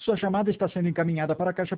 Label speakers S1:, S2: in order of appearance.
S1: Sua chamada está sendo encaminhada para a caixa